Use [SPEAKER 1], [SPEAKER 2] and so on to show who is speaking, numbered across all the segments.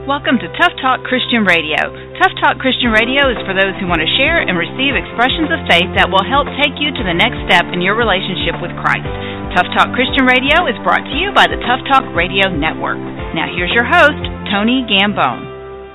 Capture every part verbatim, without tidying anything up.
[SPEAKER 1] Welcome to Tough Talk Christian Radio. Tough Talk Christian Radio is for those who want to share and receive expressions of faith that will help take you to the next step in your relationship with Christ. Tough Talk Christian Radio is brought to you by the Tough Talk Radio Network. Now here's your host, Tony Gambone.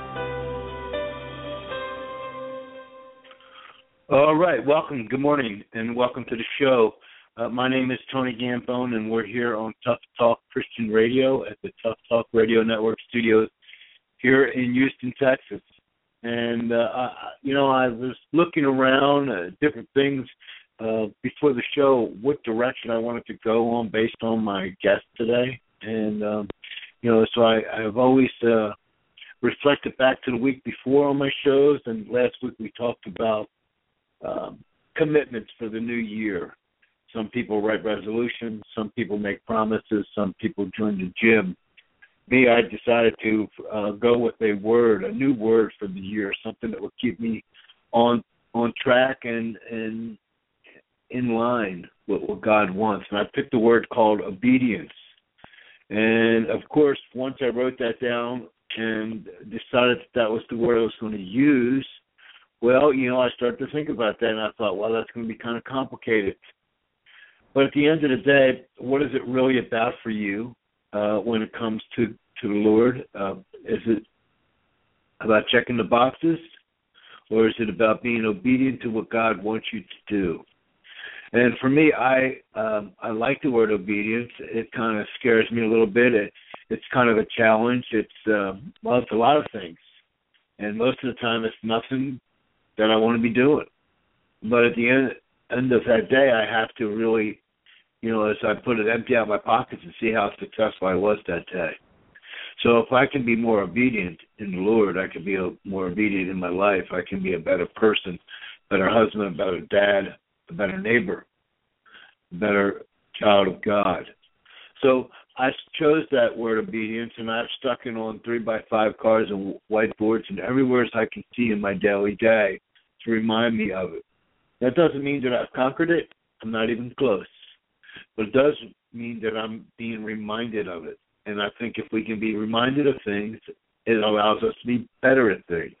[SPEAKER 2] All right, welcome, good morning, and welcome to the show. Uh, my name is Tony Gambone, and we're here on Tough Talk Christian Radio at the Tough Talk Radio Network studios here in Houston, Texas. And, uh, I, you know, I was looking around at different things uh, before the show, what direction I wanted to go on based on my guest today. And, um, you know, so I, I've always uh, reflected back to the week before on my shows, and last week we talked about um, commitments for the new year. Some people write resolutions, some people make promises, some people join the gym. Me, I decided to uh, go with a word, a new word for the year, something that would keep me on on track and, and in line with what God wants. And I picked a word called obedience. And, of course, once I wrote that down and decided that that was the word I was going to use, well, you know, I started to think about that, and I thought, well, that's going to be kind of complicated. But at the end of the day, what is it really about for you? Uh, when it comes to, to the Lord? Uh, is it about checking the boxes, or is it about being obedient to what God wants you to do? And for me, I um, I like the word obedience. It kind of scares me a little bit. It, it's kind of a challenge. It's, uh, well, it's a lot of things. And most of the time, it's nothing that I want to be doing. But at the end, end of that day, I have to really, you know, as I put it, empty out my pockets and see how successful I was that day. So if I can be more obedient in the Lord, I can be a, more obedient in my life. I can be a better person, better husband, a better dad, a better neighbor, a better child of God. So I chose that word obedience, and I've stuck it on three by five cards and whiteboards and everywhere as I can see in my daily day to remind me of it. That doesn't mean that I've conquered it. I'm not even close. But it does mean that I'm being reminded of it. And I think if we can be reminded of things, it allows us to be better at things.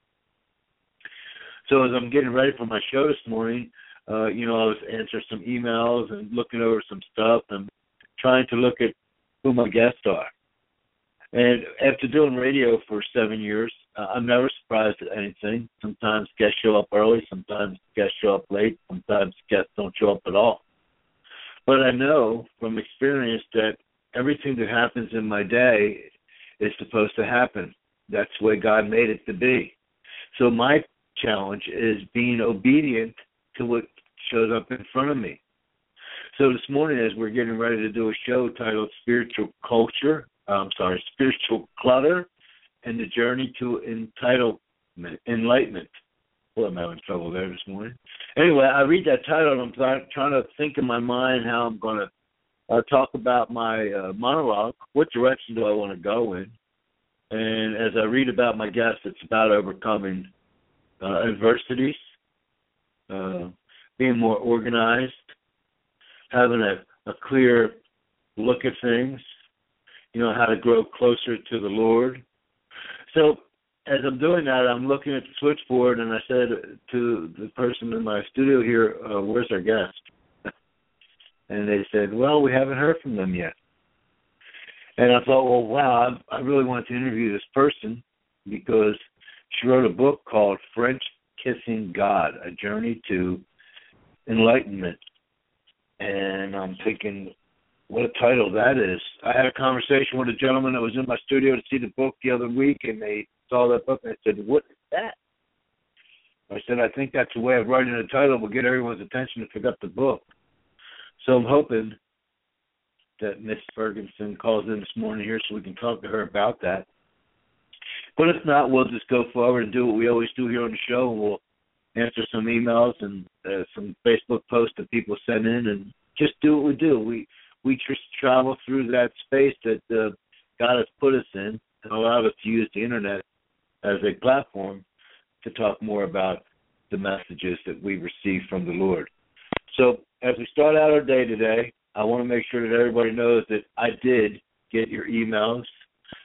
[SPEAKER 2] So as I'm getting ready for my show this morning, uh, you know, I was answering some emails and looking over some stuff and trying to look at who my guests are. And after doing radio for seven years, uh, I'm never surprised at anything. Sometimes guests show up early, sometimes guests show up late, sometimes guests don't show up at all. But I know from experience that everything that happens in my day is supposed to happen. That's the way God made it to be. So my challenge is being obedient to what shows up in front of me. So this morning, as we're getting ready to do a show titled Spiritual Culture, I'm sorry, Spiritual Clutter, and the Journey to Entitlement, Enlightenment. Boy, I'm having trouble there this morning. Anyway, I read that title, and I'm trying, trying to think in my mind how I'm going to uh, talk about my uh, monologue. What direction do I want to go in? And as I read about my guests, it's about overcoming uh, adversities, uh, being more organized, having a, a clear look at things, you know, how to grow closer to the Lord. So as I'm doing that, I'm looking at the switchboard, and I said to the person in my studio here, uh, where's our guest? And they said, well, we haven't heard from them yet. And I thought, well, wow, I, I really want to interview this person because she wrote a book called French Kissing God, A Journey to Enlightenment. And I'm thinking, what a title that is. I had a conversation with a gentleman that was in my studio to see the book the other week, and they saw that book, and I said, what is that? I said, I think that's a way of writing a title will get everyone's attention to pick up the book. So I'm hoping that Miss Ferguson calls in this morning here so we can talk to her about that. But if not, we'll just go forward and do what we always do here on the show, and we'll answer some emails and uh, some Facebook posts that people send in and just do what we do. We we just travel through that space that uh, God has put us in and allowed us to use the Internet as a platform to talk more about the messages that we receive from the Lord. So as we start out our day today, I want to make sure that everybody knows that I did get your emails.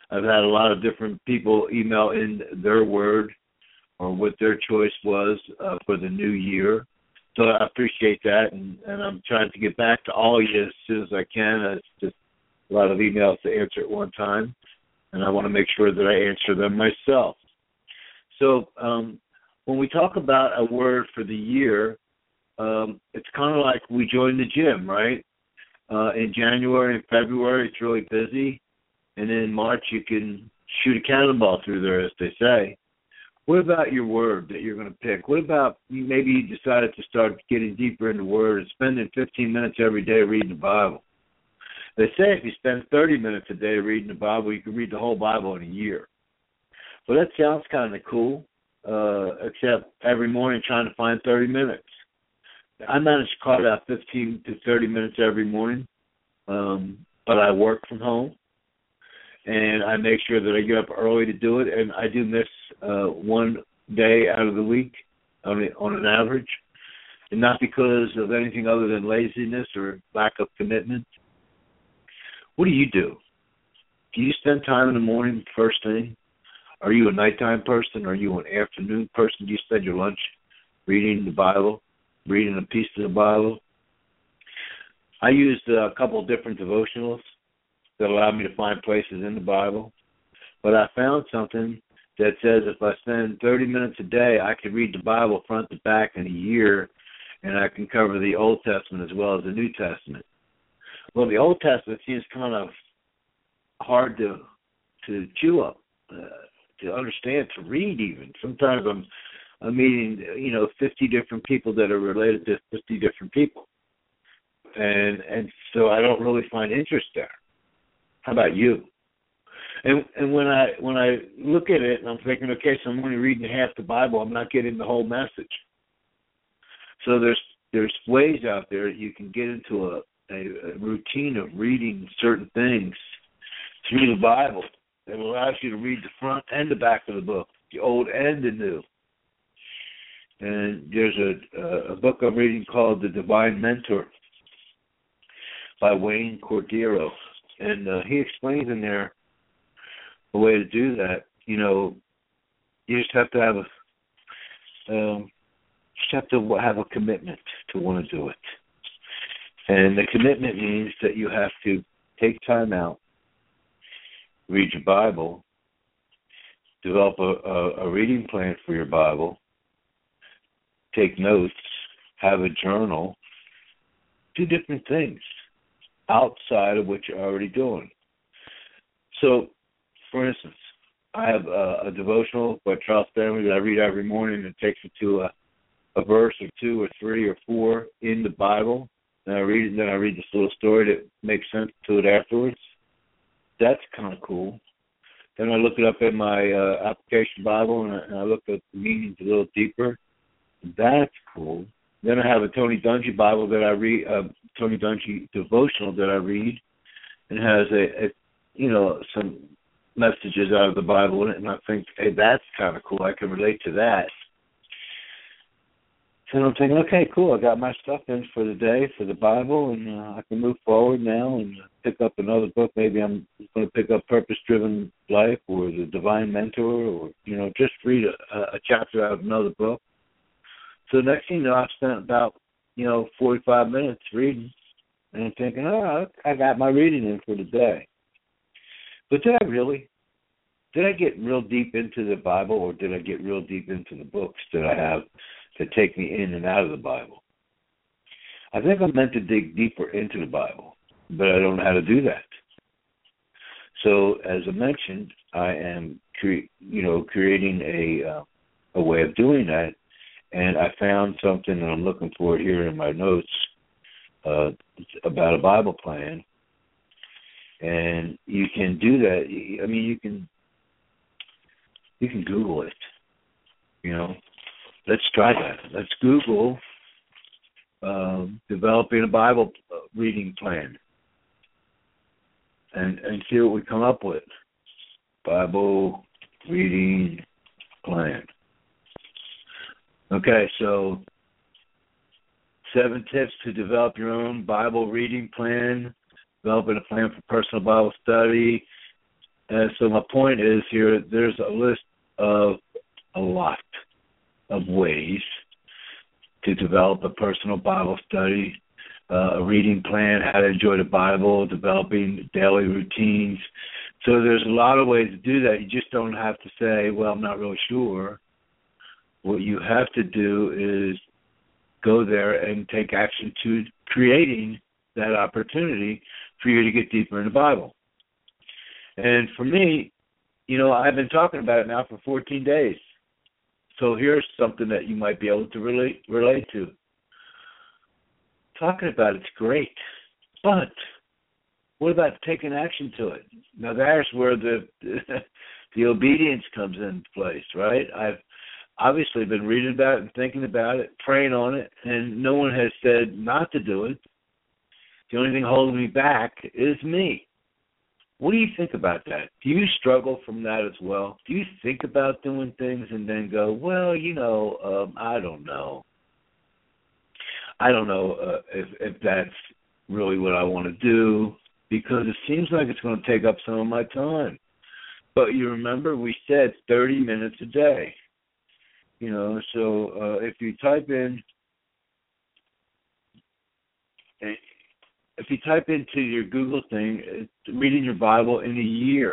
[SPEAKER 2] I've had a lot of different people email in their word or what their choice was uh, for the new year. So I appreciate that, and, and I'm trying to get back to all of you as soon as I can. It's just a lot of emails to answer at one time, and I want to make sure that I answer them myself. So um, when we talk about a word for the year, um, it's kind of like we join the gym, right? Uh, in January and February, it's really busy, and in March you can shoot a cannonball through there, as they say. What about your word that you're going to pick? What about you maybe you decided to start getting deeper into word and spending fifteen minutes every day reading the Bible? They say if you spend thirty minutes a day reading the Bible, you can read the whole Bible in a year. Well, that sounds kind of cool, uh, except every morning trying to find thirty minutes. I manage to carve out fifteen to thirty minutes every morning, um, but I work from home. And I make sure that I get up early to do it, and I do miss uh, one day out of the week on, on an average, and not because of anything other than laziness or lack of commitment. What do you do? Do you spend time in the morning first thing? Are you a nighttime person? Are you an afternoon person? Do you spend your lunch reading the Bible, reading a piece of the Bible? I used a couple of different devotionals that allow me to find places in the Bible. But I found something that says if I spend thirty minutes a day, I can read the Bible front to back in a year, and I can cover the Old Testament as well as the New Testament. Well, the Old Testament seems kind of hard to to chew up, uh, to understand, to read even. Sometimes I'm, I'm meeting, you know, fifty different people that are related to fifty different people. And and so I don't really find interest there. How about you? And and when I when I look at it and I'm thinking, okay, so I'm only reading half the Bible, I'm not getting the whole message. So there's there's ways out there that you can get into a, a, a routine of reading certain things through the Bible that allows you to read the front and the back of the book, the old and the new. And there's a, a book I'm reading called The Divine Mentor by Wayne Cordeiro. And uh, he explains in there a way to do that. You know, you just have to have a, um, just have to have a commitment to want to do it. And the commitment means that you have to take time out, read your Bible, develop a, a, a reading plan for your Bible, take notes, have a journal, do different things outside of what you're already doing. So, for instance, I have a, a devotional by Charles Stanley that I read every morning, and it takes me to a, a verse or two or three or four in the Bible, and I read it, and then I read this little story that makes sense to it afterwards. That's kind of cool. Then I look it up in my uh, application Bible, and I, and I look at the meanings a little deeper. That's cool. Then I have a Tony Dungy Bible that I read, uh, Tony Dungy devotional that I read, and has a, a, you know, some messages out of the Bible in it, and I think, hey, that's kind of cool. I can relate to that. So I'm thinking, okay, cool. I got my stuff in for the day for the Bible, and uh, I can move forward now and pick up another book. Maybe I'm going to pick up Purpose-Driven Life or The Divine Mentor, or you know, just read a, a chapter out of another book. So the next thing you know, I've spent about, you know, forty-five minutes reading, and I'm thinking, oh, I got my reading in for the day. But did I really? Did I get real deep into the Bible, or did I get real deep into the books that I have that take me in and out of the Bible? I think I'm meant to dig deeper into the Bible, but I don't know how to do that. So, as I mentioned, I am, cre- you know, creating a uh, a way of doing that. And I found something that I'm looking for here in my notes uh, about a Bible plan. And you can do that. I mean, you can you can Google it. You know, let's try that. Let's Google um, developing a Bible reading plan, and and see what we come up with. Bible reading plan. Okay, so seven tips to develop your own Bible reading plan, developing a plan for personal Bible study, And so my point is here, there's a list of a lot of ways to develop a personal Bible study, uh, a reading plan, how to enjoy the Bible, developing daily routines. So there's a lot of ways to do that. You just don't have to say, well, I'm not really sure. What you have to do is go there and take action to creating that opportunity for you to get deeper in the Bible. And for me, you know, I've been talking about it now for fourteen days. So here's something that you might be able to relate relate to. Talking about it's great, but what about taking action to it? Now there's where the the obedience comes into place, right? I've obviously been reading about it and thinking about it, praying on it, and no one has said not to do it. The only thing holding me back is me. What do you think about that? Do you struggle from that as well? Do you think about doing things and then go, well, you know, um, I don't know. I don't know uh, if, if that's really what I want to do, because it seems like it's going to take up some of my time. But you remember we said thirty minutes a day. You know, so uh, if you type in, if you type into your Google thing, it's reading your Bible in a year.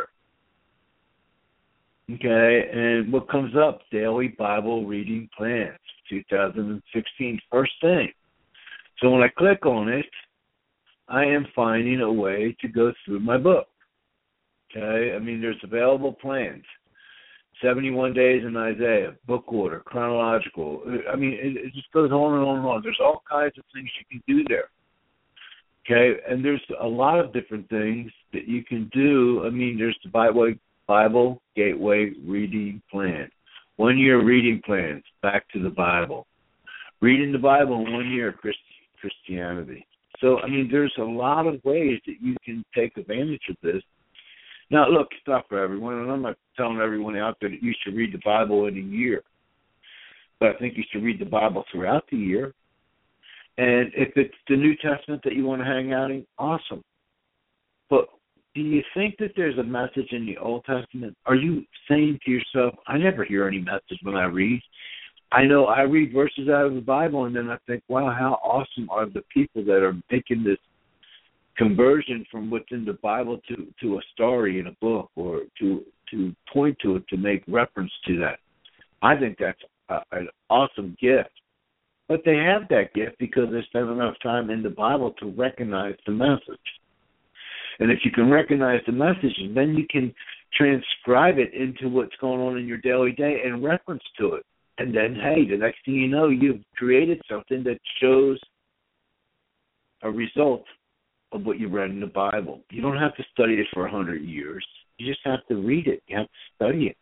[SPEAKER 2] Okay, and what comes up? Daily Bible reading plans, two thousand sixteen, first thing. So when I click on it, I am finding a way to go through my book. Okay, I mean, there's available plans. seventy-one days in Isaiah, book order, chronological. I mean, it, it just goes on and on and on. There's all kinds of things you can do there. Okay, and there's a lot of different things that you can do. I mean, there's the Bible, Bible Gateway Reading Plan. One-year reading plans, back to the Bible. Reading the Bible in one year, Christ, Christianity. So, I mean, there's a lot of ways that you can take advantage of this. Now, look, it's not for everyone, and I'm not telling everyone out there that you should read the Bible in a year. But I think you should read the Bible throughout the year. And if it's the New Testament that you want to hang out in, awesome. But do you think that there's a message in the Old Testament? Are you saying to yourself, I never hear any message when I read. I know I read verses out of the Bible, and then I think, wow, how awesome are the people that are making this conversion from what's in the Bible to, to a story in a book, or to to point to it, to make reference to that. I think that's a, an awesome gift. But they have that gift because they spend enough time in the Bible to recognize the message. And if you can recognize the message, then you can transcribe it into what's going on in your daily day and reference to it. And then, hey, the next thing you know, you've created something that shows a result of what you read in the Bible. You don't have to study it for a hundred years. You just have to read it. You have to study it.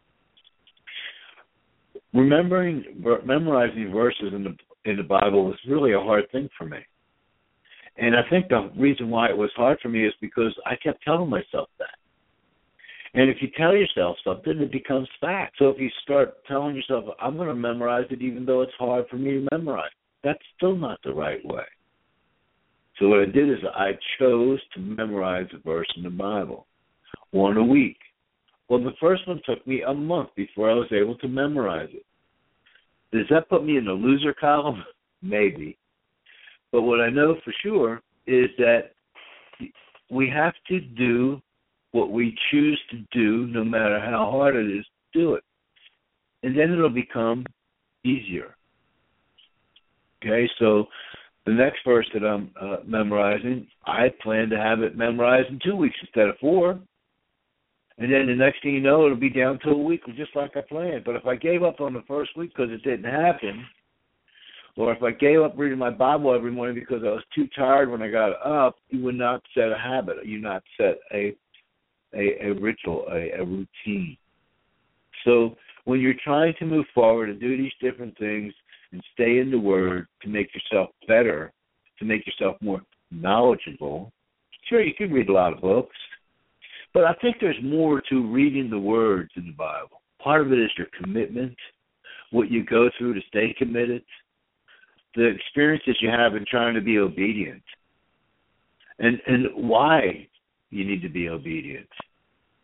[SPEAKER 2] Remembering, memorizing verses in the in the Bible was really a hard thing for me. And I think the reason why it was hard for me is because I kept telling myself that. And if you tell yourself something, it becomes fact. So if you start telling yourself, I'm going to memorize it even though it's hard for me to memorize, that's still not the right way. So what I did is I chose to memorize a verse in the Bible, one a week. Well, the first one took me a month before I was able to memorize it. Does that put me in the loser column? Maybe. But what I know for sure is that we have to do what we choose to do, no matter how hard it is to do it. And then it'll become easier. Okay, so the next verse that I'm uh, memorizing, I plan to have it memorized in two weeks instead of four. And then the next thing you know, it'll be down to a week, just like I planned. But if I gave up on the first week because it didn't happen, or if I gave up reading my Bible every morning because I was too tired when I got up, you would not set a habit. You not set a a, a ritual, a, a routine. So when you're trying to move forward and do these different things and stay in the Word to make yourself better, to make yourself more knowledgeable, sure, you can read a lot of books. But I think there's more to reading the words in the Bible. Part of it is your commitment, what you go through to stay committed, the experiences you have in trying to be obedient, and and why you need to be obedient.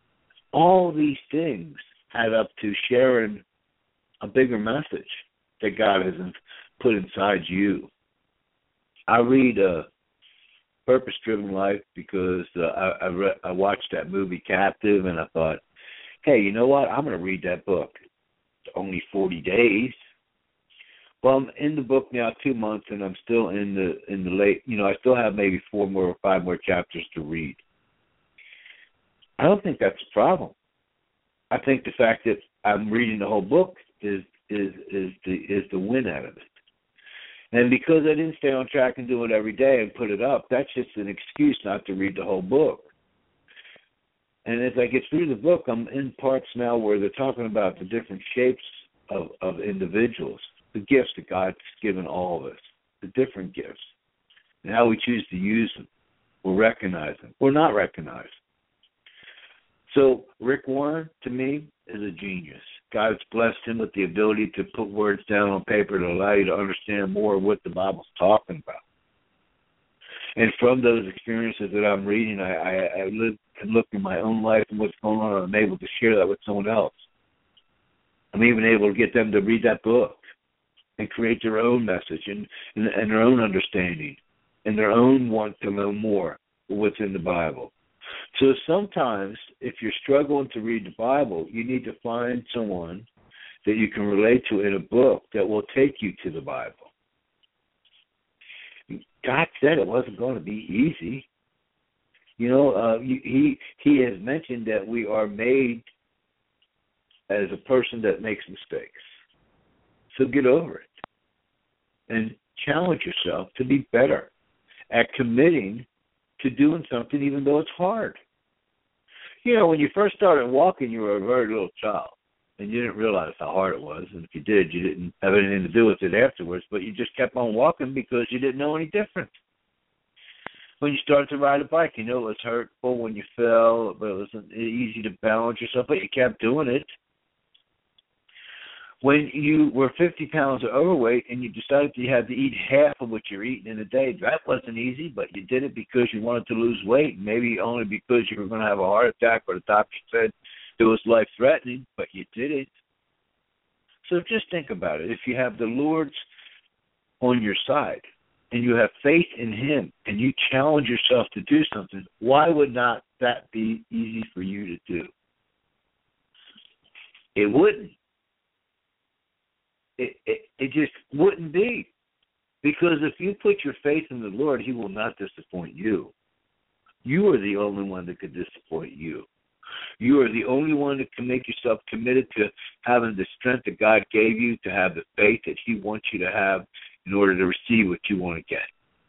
[SPEAKER 2] all these things add up to sharing a bigger message that God has put inside you. I read uh, Purpose Driven Life because uh, I I, re- I watched that movie Captive, and I thought, hey, you know what? I'm going to read that book. It's only forty days. Well, I'm in the book now two months, and I'm still in the in the late. You know, I still have maybe four more or five more chapters to read. I don't think that's a problem. I think the fact that I'm reading the whole book is is is the is the win out of it. And because I didn't stay on track and do it every day and put it up, that's just an excuse not to read the whole book. And as I get through the book, I'm in parts now where they're talking about the different shapes of, of individuals, the gifts that God's given all of us, the different gifts, and how we choose to use them, or recognize them, or not recognize them. So Rick Warren, to me, is a genius. God's blessed him with the ability to put words down on paper to allow you to understand more of what the Bible's talking about. And from those experiences that I'm reading, I, I, I live and look in my own life and what's going on, and I'm able to share that with someone else. I'm even able to get them to read that book and create their own message and, and, and their own understanding and their own want to know more of what's in the Bible. So sometimes, if you're struggling to read the Bible, you need to find someone that you can relate to in a book that will take you to the Bible. God said it wasn't going to be easy. You know, uh, he he has mentioned that we are made as a person that makes mistakes. So get over it and challenge yourself to be better at committing to doing something even though it's hard. You know, when you first started walking, you were a very little child, and you didn't realize how hard it was. And if you did, you didn't have anything to do with it afterwards, but you just kept on walking because you didn't know any different. When you started to ride a bike, you know it was hurtful when you fell, but it wasn't easy to balance yourself, but you kept doing it. When you were fifty pounds overweight and you decided you had to eat half of what you're eating in a day, that wasn't easy, but you did it because you wanted to lose weight, maybe only because you were going to have a heart attack or the doctor said it was life-threatening, but you did it. So just think about it. If you have the Lord's on your side and you have faith in Him and you challenge yourself to do something, why would not that be easy for you to do? It wouldn't. It, it, it just wouldn't be. Because if you put your faith in the Lord, He will not disappoint you. You are the only one that could disappoint you. You are the only one that can make yourself committed to having the strength that God gave you, to have the faith that He wants you to have in order to receive what you want to get.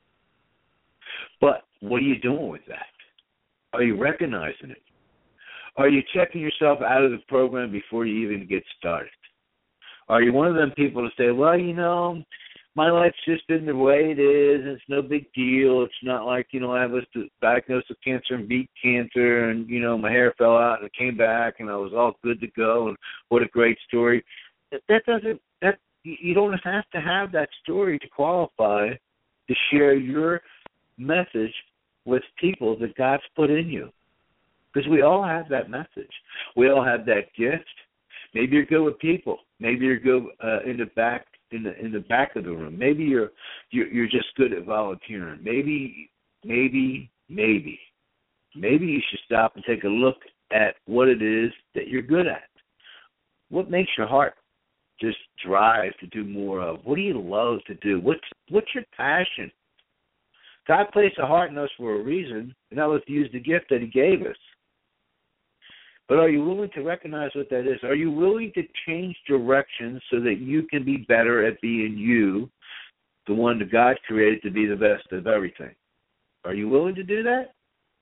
[SPEAKER 2] But what are you doing with that? Are you recognizing it? Are you checking yourself out of the program before you even get started? Are you one of them people that say, well, you know, my life's just been the way it is, and it's no big deal. It's not like, you know, I was diagnosed with cancer and beat cancer, and, you know, my hair fell out and it came back, and I was all good to go, and what a great story. That doesn't, that you don't have to have that story to qualify to share your message with people that God's put in you. Because we all have that message. We all have that gift. Maybe you're good with people. Maybe you're good uh, in the back in the in the back of the room. Maybe you're you're, you're just good at volunteering. Maybe maybe maybe maybe you should stop and take a look at what it is that you're good at. What makes your heart just drive to do more of? What do you love to do? What's what's your passion? God placed a heart in us for a reason, and that was to use the gift that He gave us. But are you willing to recognize what that is? Are you willing to change direction so that you can be better at being you, the one that God created to be the best of everything? Are you willing to do that?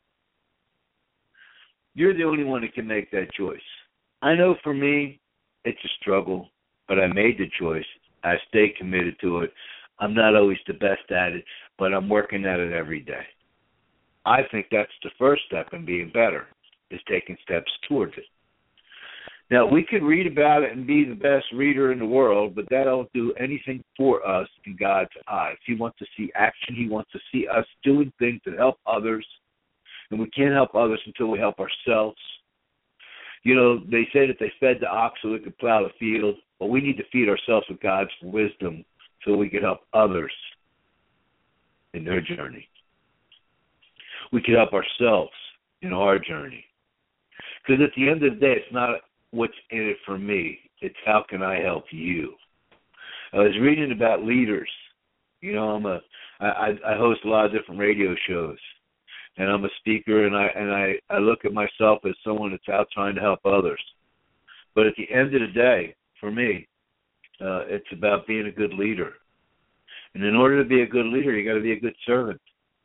[SPEAKER 2] You're the only one that can make that choice. I know for me, it's a struggle, but I made the choice. I stay committed to it. I'm not always the best at it, but I'm working at it every day. I think that's the first step in being better, is taking steps towards it. Now, we could read about it and be the best reader in the world, but that don't do anything for us in God's eyes. He wants to see action. He wants to see us doing things that help others, and we can't help others until we help ourselves. You know, they say that they fed the ox so we could plow the field, but we need to feed ourselves with God's wisdom so we can help others in their journey. We can help ourselves in our journey. Because at the end of the day, it's not what's in it for me. It's how can I help you? I was reading about leaders. You know, I'm a I, I host a lot of different radio shows, and I'm a speaker, and I and I, I look at myself as someone that's out trying to help others. But at the end of the day, for me, uh, it's about being a good leader. And in order to be a good leader, you got to be a good servant.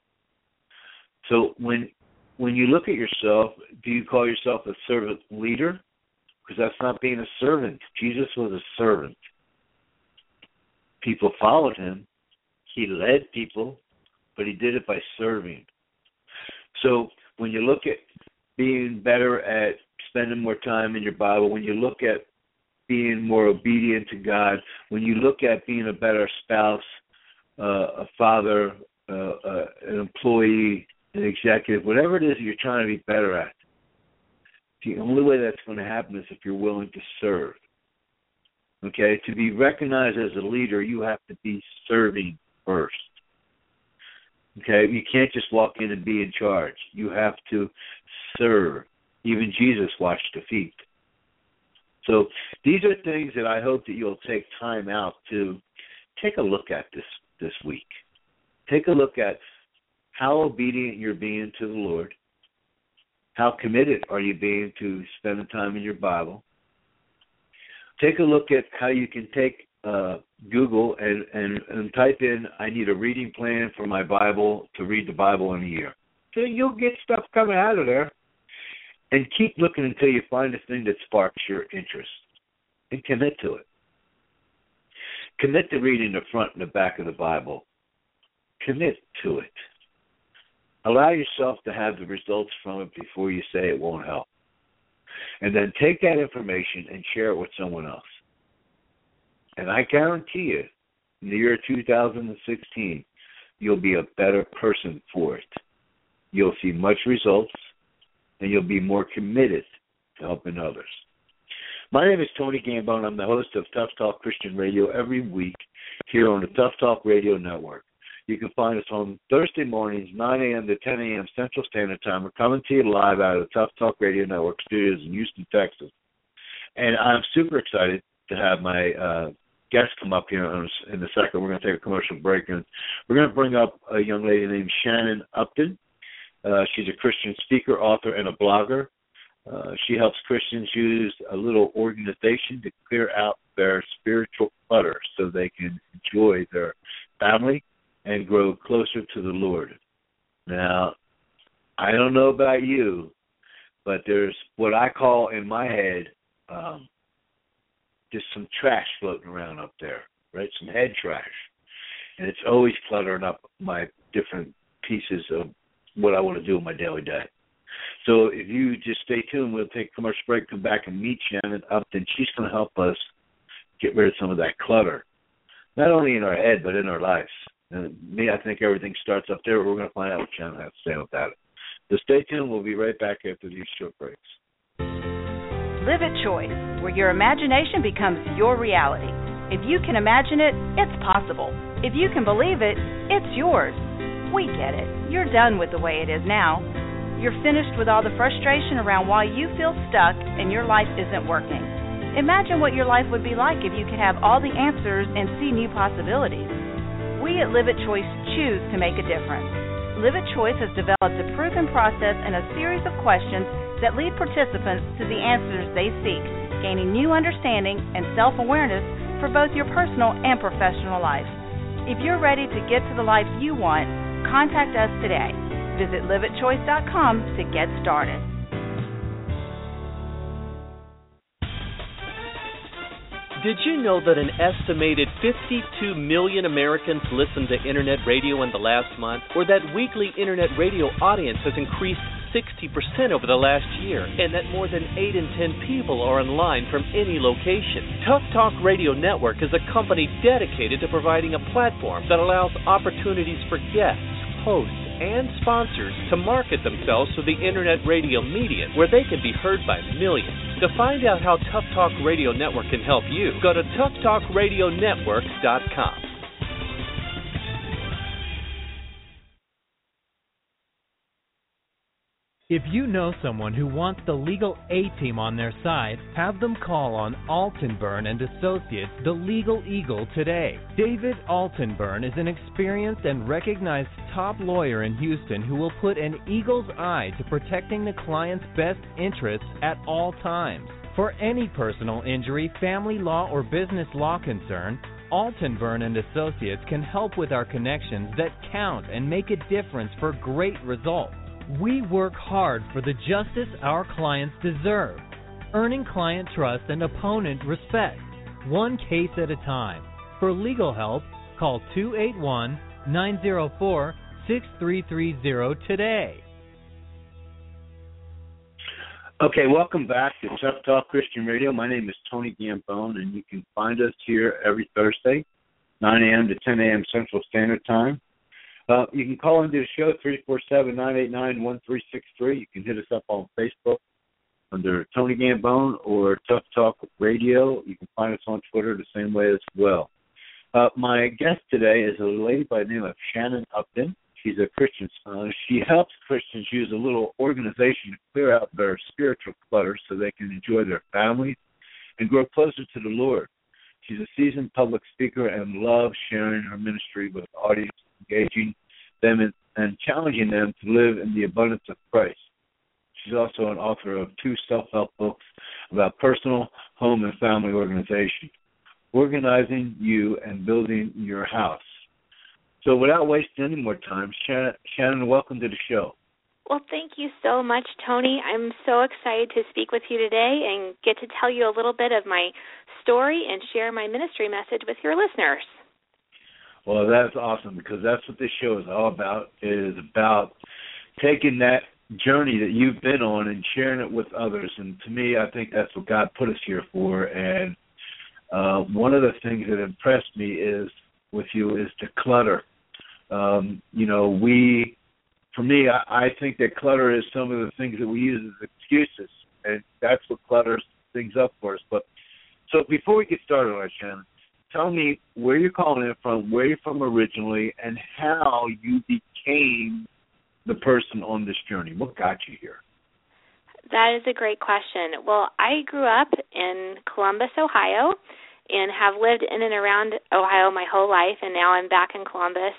[SPEAKER 2] So when when you look at yourself, do you call yourself a servant leader? Because that's not being a servant. Jesus was a servant. People followed him. He led people, but he did it by serving. So when you look at being better at spending more time in your Bible, when you look at being more obedient to God, when you look at being a better spouse, uh, a father, uh, uh, an employee, an executive, whatever it is that you're trying to be better at, the only way that's going to happen is if you're willing to serve. Okay? To be recognized as a leader, you have to be serving first. Okay? You can't just walk in and be in charge. You have to serve. Even Jesus washed the feet. So these are things that I hope that you'll take time out to take a look at this, this week. Take a look at how obedient you're being to the Lord. How committed are you being to spending time in your Bible? Take a look at how you can take uh, Google and, and, and type in, I need a reading plan for my Bible to read the Bible in a year. So you'll get stuff coming out of there. And keep looking until you find the thing that sparks your interest. And commit to it. Commit to reading the front and the back of the Bible. Commit to it. Allow yourself to have the results from it before you say it won't help. And then take that information and share it with someone else. And I guarantee you, in the year two thousand sixteen, you'll be a better person for it. You'll see much results, and you'll be more committed to helping others. My name is Tony Gambone. I'm the host of Tough Talk Christian Radio every week here on the Tough Talk Radio Network. You can find us on Thursday mornings, nine a.m. to ten a.m. Central Standard Time. We're coming to you live out of the Tough Talk Radio Network studios in Houston, Texas. And I'm super excited to have my uh, guest come up here in a second. We're going to take a commercial break, and we're going to bring up a young lady named Shannon Upton. Uh, she's a Christian speaker, author, and a blogger. Uh, she helps Christians use a little organization to clear out their spiritual clutter so they can enjoy their family and grow closer to the Lord. Now, I don't know about you, but there's what I call in my head um, just some trash floating around up there, right? Some head trash. And it's always cluttering up my different pieces of what I want to do in my daily day. So if you just stay tuned, we'll take a commercial break, come back and meet Shannon Upton. She's going to help us get rid of some of that clutter, not only in our head, but in our lives. And me, I think everything starts up there. We're going to find out what Shannon has to say about it. So stay tuned. We'll be right back after these short breaks.
[SPEAKER 1] Live at Choice, where your imagination becomes your reality. If you can imagine it, it's possible. If you can believe it, it's yours. We get it. You're done with the way it is now. You're finished with all the frustration around why you feel stuck and your life isn't working. Imagine what your life would be like if you could have all the answers and see new possibilities. We at Live at Choice choose to make a difference. Live at Choice has developed a proven process and a series of questions that lead participants to the answers they seek, gaining new understanding and self-awareness for both your personal and professional life. If you're ready to get to the life you want, contact us today. Visit live at choice dot com to get started.
[SPEAKER 3] Did you know that an estimated fifty-two million Americans listened to Internet radio in the last month, or that weekly Internet radio audience has increased sixty percent over the last year, and that more than eight in ten people are online from any location? Tough Talk Radio Network is a company dedicated to providing a platform that allows opportunities for guests, hosts, and sponsors to market themselves to the Internet radio medium where they can be heard by millions. To find out how Tough Talk Radio Network can help you, go to tough talk radio network dot com.
[SPEAKER 4] If you know someone who wants the legal A-team on their side, have them call on Altenburn and Associates, the Legal Eagle, today. David Altenburn is an experienced and recognized top lawyer in Houston who will put an eagle's eye to protecting the client's best interests at all times. For any personal injury, family law, or business law concern, Altenburn and Associates can help with our connections that count and make a difference for great results. We work hard for the justice our clients deserve, earning client trust and opponent respect, one case at a time. For legal help, call two eight one, nine zero four, six three three zero today.
[SPEAKER 2] Okay, welcome back to Tough Talk Christian Radio. My name is Tony Gambone, and you can find us here every Thursday, nine a.m. to ten a.m. Central Standard Time. Uh, you can call into the show, three four seven, nine eight nine, one three six three. You can hit us up on Facebook under Tony Gambone or Tough Talk Radio. You can find us on Twitter the same way as well. Uh, my guest today is a lady by the name of Shannon Upton. She's a Christian. Uh, she helps Christians use a little organization to clear out their spiritual clutter so they can enjoy their families and grow closer to the Lord. She's a seasoned public speaker and loves sharing her ministry with the audience, engaging them in, and challenging them to live in the abundance of Christ. She's also an author of two self-help books about personal, home, and family organization, Organizing You and Building Your House. So without wasting any more time, Shannon, Shannon, welcome to the show.
[SPEAKER 5] Well, thank you so much, Tony. I'm so excited to speak with you today and get to tell you a little bit of my story and share my ministry message with your listeners.
[SPEAKER 2] Well, that's awesome, because that's what this show is all about. It is about taking that journey that you've been on and sharing it with others. And to me, I think that's what God put us here for. And uh, one of the things that impressed me is with you is the clutter. Um, you know, we, for me, I, I think that clutter is some of the things that we use as excuses, and that's what clutters things up for us. But so before we get started on it, Shannon, tell me where you're calling in from, where you're from originally, and how you became the person on this journey. What got you here?
[SPEAKER 5] That is a great question. Well, I grew up in Columbus, Ohio, and have lived in and around Ohio my whole life, and now I'm back in Columbus.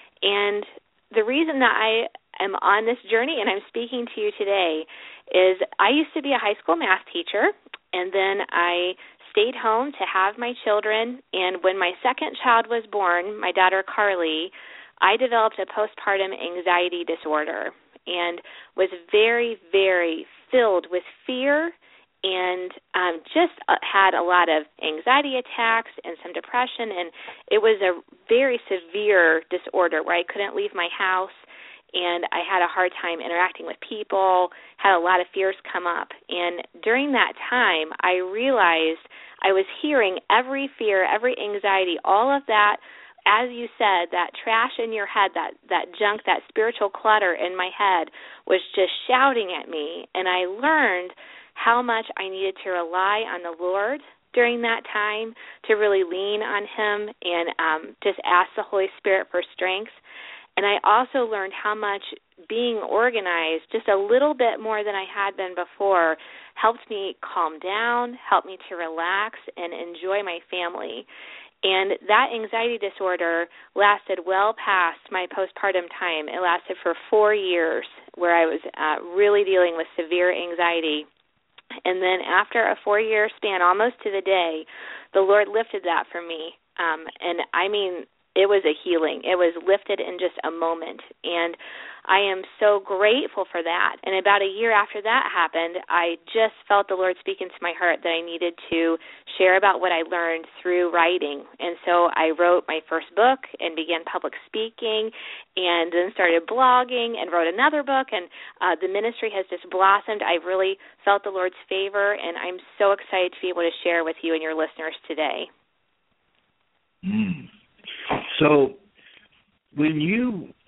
[SPEAKER 5] And the reason that I am on this journey and I'm speaking to you today is I used to be a high school math teacher, and then I stayed home to have my children, and when my second child was born, my daughter Carly, I developed a postpartum anxiety disorder and was very, very filled with fear and um, just had a lot of anxiety attacks and some depression, and it was a very severe disorder where I couldn't leave my house, and I had a hard time interacting with people, had a lot of fears come up. And during that time, I realized I was hearing every fear, every anxiety, all of that, as you said, that trash in your head, that, that junk, that spiritual clutter in my head was just shouting at me. And I learned how much I needed to rely on the Lord during that time, to really lean on Him and um, just ask the Holy Spirit for strength. And I also learned how much being organized, just a little bit more than I had been before, helped me calm down, helped me to relax and enjoy my family. And that anxiety disorder lasted well past my postpartum time. It lasted for four years where I was uh, really dealing with severe anxiety. And then after a four-year span, almost to the day, the Lord lifted that from me. Um, and I mean, it was a healing. It was lifted in just a moment. And I am so grateful for that. And about a year after that happened, I just felt the Lord speak into my heart that I needed to share about what I learned through writing. And so I wrote my first book and began public speaking, and then started blogging and wrote another book. And uh, the ministry has just blossomed. I've really felt the Lord's favor, and I'm so excited to be able to share with you and your listeners today.
[SPEAKER 2] Mm. So when you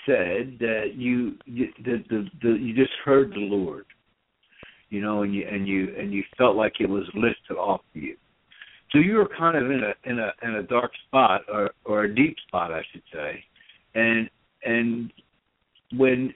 [SPEAKER 2] said that you you, the, the, the, you just heard the Lord, you know, and you and you and you felt like it was lifted off of you. So you were kind of in a in a in a dark spot, or, or a deep spot, I should say, and and when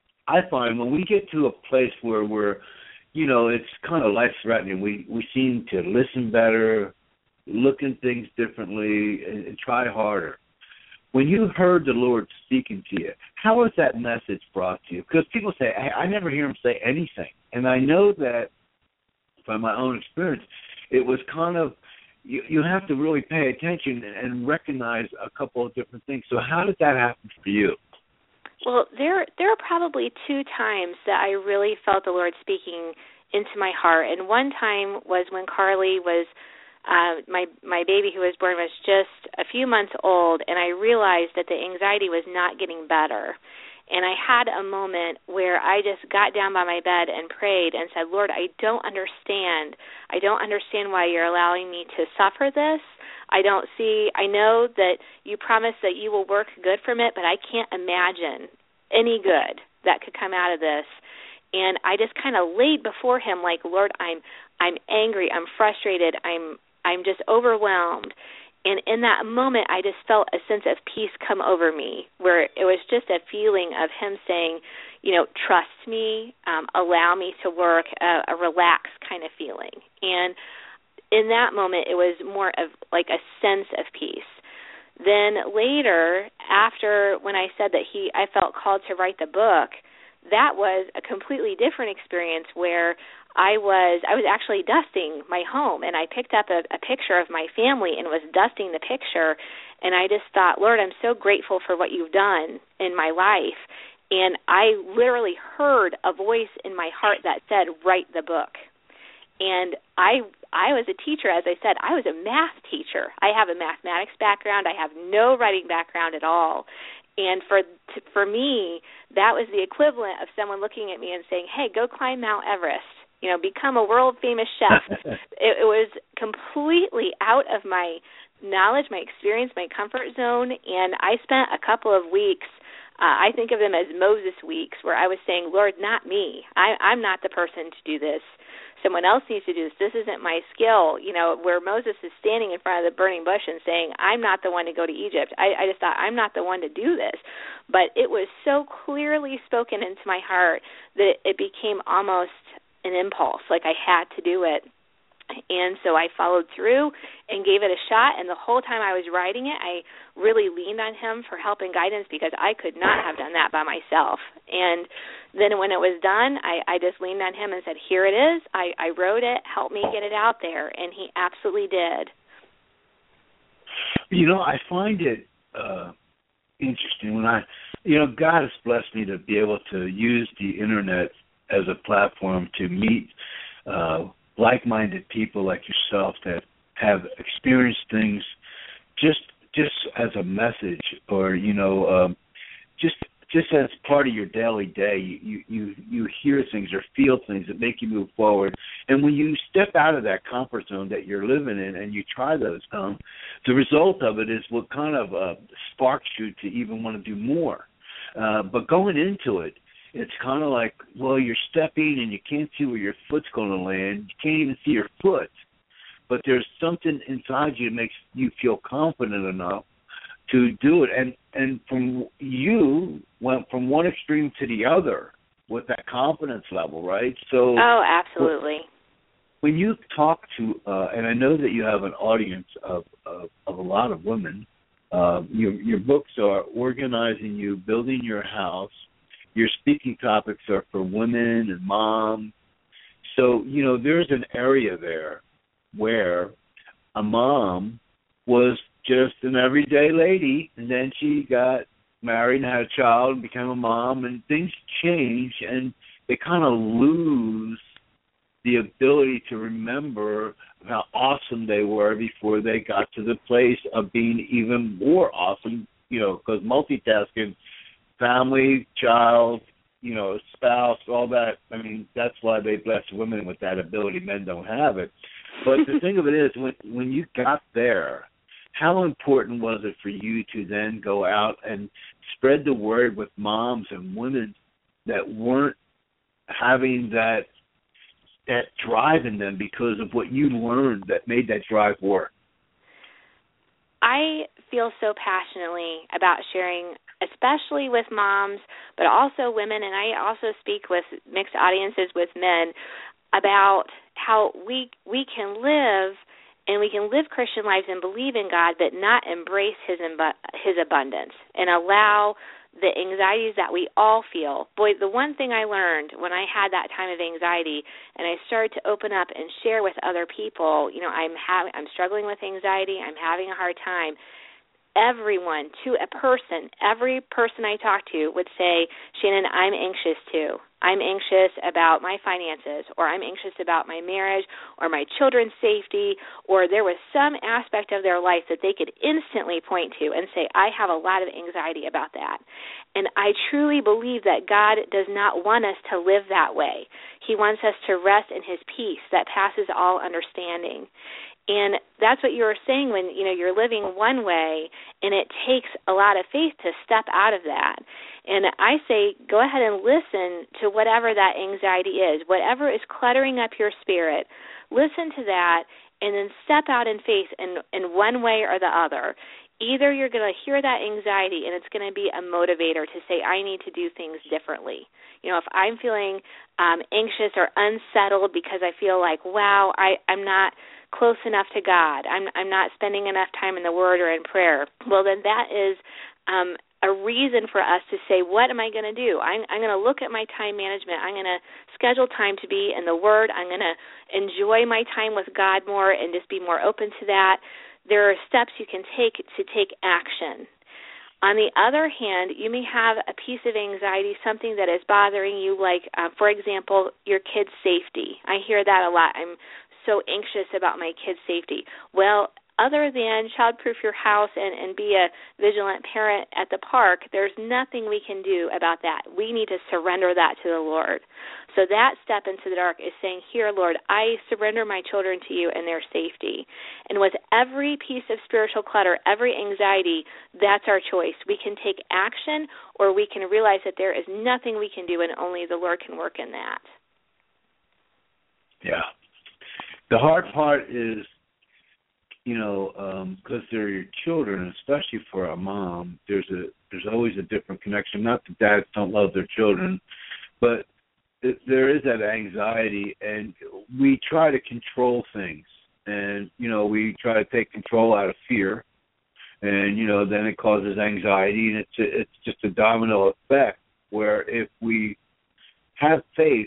[SPEAKER 2] I find when we get to a place where we're, you know, it's kind of life threatening, we we seem to listen better, look at things differently, and, and try harder. When you heard the Lord speaking to you, how was that message brought to you? Because people say, hey, I never hear him say anything. And I know that from my own experience, it was kind of, you, you have to really pay attention and recognize a couple of different things. So how did that happen for you?
[SPEAKER 5] Well, there there are probably two times that I really felt the Lord speaking into my heart. And one time was when Carly was Uh, my my baby who was born was just a few months old, and I realized that the anxiety was not getting better. And I had a moment where I just got down by my bed and prayed and said, Lord, I don't understand. I don't understand why you're allowing me to suffer this. I don't see, I know that you promised that you will work good from it, but I can't imagine any good that could come out of this. And I just kind of laid before him like, Lord, I'm I'm angry, I'm frustrated, I'm I'm just overwhelmed. And in that moment, I just felt a sense of peace come over me, where it was just a feeling of him saying, you know, trust me, um, allow me to work, a, a relaxed kind of feeling. And in that moment, it was more of like a sense of peace. Then later, after when I said that he, I felt called to write the book, that was a completely different experience where I was I was actually dusting my home, and I picked up a, a picture of my family and was dusting the picture, and I just thought, Lord, I'm so grateful for what you've done in my life. And I literally heard a voice in my heart that said, write the book. And I I was a teacher, as I said. I was a math teacher. I have a mathematics background. I have no writing background at all. And for for me, that was the equivalent of someone looking at me and saying, hey, go climb Mount Everest. You know, become a world-famous chef. it, it was completely out of my knowledge, my experience, my comfort zone, and I spent a couple of weeks, uh, I think of them as Moses weeks, where I was saying, Lord, not me. I, I'm not the person to do this. Someone else needs to do this. This isn't my skill. You know, where Moses is standing in front of the burning bush and saying, I'm not the one to go to Egypt. I, I just thought, I'm not the one to do this. But it was so clearly spoken into my heart that it became almost an impulse, like I had to do it. And so I followed through and gave it a shot, and the whole time I was writing it, I really leaned on him for help and guidance because I could not have done that by myself. And then when it was done, I, I just leaned on him and said, here it is. I, I wrote it. Help me get it out there. And he absolutely did.
[SPEAKER 2] You know, I find it uh, interesting when I, you know, God has blessed me to be able to use the Internet as a platform to meet uh, like-minded people like yourself that have experienced things just just as a message, or you know, um, just just as part of your daily day. You, you you hear things or feel things that make you move forward. And when you step out of that comfort zone that you're living in and you try those, um, the result of it is what kind of uh, sparks you to even want to do more. Uh, but going into it, it's kind of like, well, you're stepping and you can't see where your foot's going to land. You can't even see your foot. But there's something inside you that makes you feel confident enough to do it. And and from you went from one extreme to the other with that confidence level, right? So
[SPEAKER 5] oh, absolutely.
[SPEAKER 2] When you talk to, uh, and I know that you have an audience of of, of a lot of women. Uh, your your books are Organizing You, Building Your House. Your speaking topics are for women and moms. So, you know, there's an area there where a mom was just an everyday lady, and then she got married and had a child and became a mom, and things change, and they kind of lose the ability to remember how awesome they were before they got to the place of being even more awesome, you know, because multitasking, family, child, you know, spouse, all that. I mean, that's why they bless women with that ability. Men don't have it. But the thing of it is, when when you got there, how important was it for you to then go out and spread the word with moms and women that weren't having that that drive in them because of what you learned that made that drive work?
[SPEAKER 5] I feel so passionately about sharing, especially with moms, but also women, and I also speak with mixed audiences with men, about how we we can live and we can live Christian lives and believe in God, but not embrace His His abundance and allow the anxieties that we all feel. Boy, the one thing I learned when I had that time of anxiety and I started to open up and share with other people, you know, I'm having, I'm struggling with anxiety, I'm having a hard time. Everyone, to a person, every person I talked to would say, Shannon, I'm anxious too. I'm anxious about my finances, or I'm anxious about my marriage, or my children's safety, or there was some aspect of their life that they could instantly point to and say, I have a lot of anxiety about that. And I truly believe that God does not want us to live that way. He wants us to rest in His peace that passes all understanding. And that's what you were saying when, you know, you're living one way, and it takes a lot of faith to step out of that. And I say go ahead and listen to whatever that anxiety is, whatever is cluttering up your spirit. Listen to that and then step out in faith in, in one way or the other. Either you're going to hear that anxiety and it's going to be a motivator to say, I need to do things differently. You know, if I'm feeling um, anxious or unsettled because I feel like, wow, I, I'm not close enough to God, I'm I'm not spending enough time in the Word or in prayer, well, then that is um, a reason for us to say, what am I going to do? I'm, I'm going to look at my time management. I'm going to schedule time to be in the Word. I'm going to enjoy my time with God more and just be more open to that. There are steps you can take to take action. On the other hand, you may have a piece of anxiety, something that is bothering you, like, uh, for example, your kid's safety. I hear that a lot. I'm so anxious about my kids' safety. Well, other than childproof your house and, and be a vigilant parent at the park, there's nothing we can do about that. We need to surrender that to the Lord. So that step into the dark is saying, here, Lord, I surrender my children to you and their safety. And with every piece of spiritual clutter, every anxiety, that's our choice. We can take action, or we can realize that there is nothing we can do and only the Lord can work in that.
[SPEAKER 2] Yeah. The hard part is, you know, because um, they're your children, especially for a mom, there's a there's always a different connection. Not that dads don't love their children, but it, there is that anxiety, and we try to control things. And, you know, we try to take control out of fear, and, you know, then it causes anxiety, and it's a, it's just a domino effect where if we have faith,